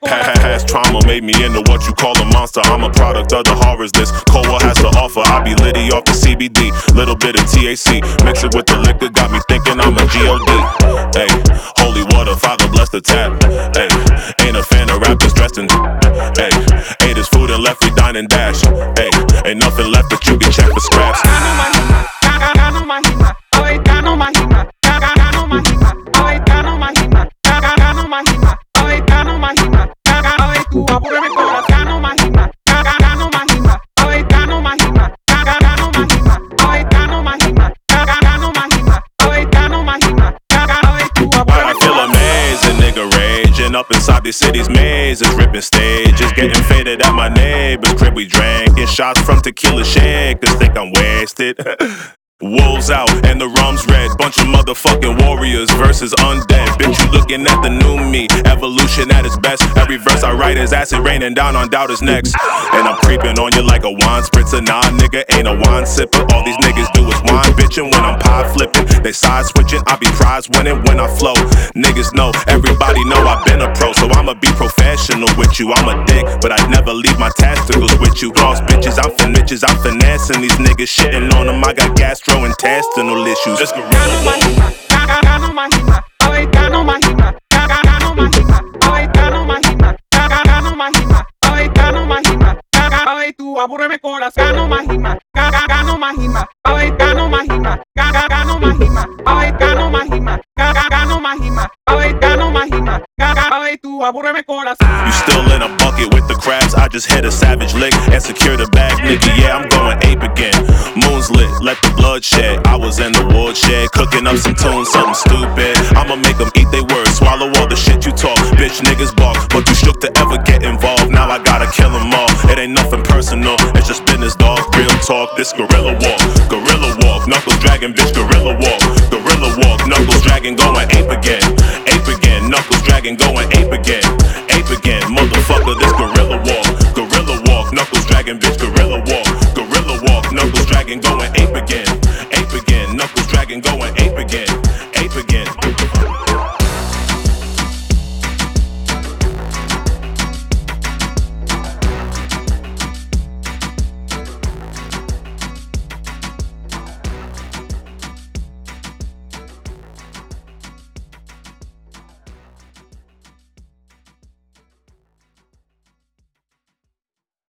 Past trauma made me into what you call a monster. I'm a product of the horrors this cold war has to offer. I be litty off the CBD, little bit of THC, mix it with the liquor, got me thinking I'm a G.O.D. Hey, holy water, Father bless the tap. Hey, ain't a fan of rappers dressed in. Hey, ate his food and left, we dine and dash. Hey, ain't nothing left but you can check for scraps. Up inside these cities' mazes, ripping stages, getting faded at my neighbor's crib. We drinking shots from tequila shakers, think I'm wasted. Wolves out and the rum's red, bunch of motherfucking warriors versus undead. Bitch, you looking at the new me, evolution at its best. Every verse I write is acid raining down on doubters' necks. And I'm creeping on you like a wine spritzer. Nah, nigga, ain't a wine sipper. All these niggas do is wine bitching when I'm pie flipping. They side switching, I be prize winning when I flow. Niggas know, everybody know I've been a pro, so I'ma be professional with you. I'm a dick, but I never leave my testicles with you. Cross bitches, I'm finitches, I'm finessing these niggas, shitting on them. I got gastrointestinal issues. Let's go. You still in a bucket with the crabs, I just hit a savage lick and secure the bag, nigga, yeah, I'm going ape again. Moon's lit, let the blood shed. I was in the woodshed, cooking up some tunes, something stupid. I'ma make them eat they words, swallow all the shit you talk. Bitch, niggas bark, but too shook to ever get involved. Now I gotta kill them all, it ain't nothing personal, it's just business, dog, real talk. This gorilla walk, knuckles dragging, bitch, gorilla walk, knuckles dragging, going ape again, knuckles dragging, going ape again, motherfucker, this gorilla walk, knuckles dragging, bitch, gorilla walk, knuckles dragging, going ape again, knuckles dragging, going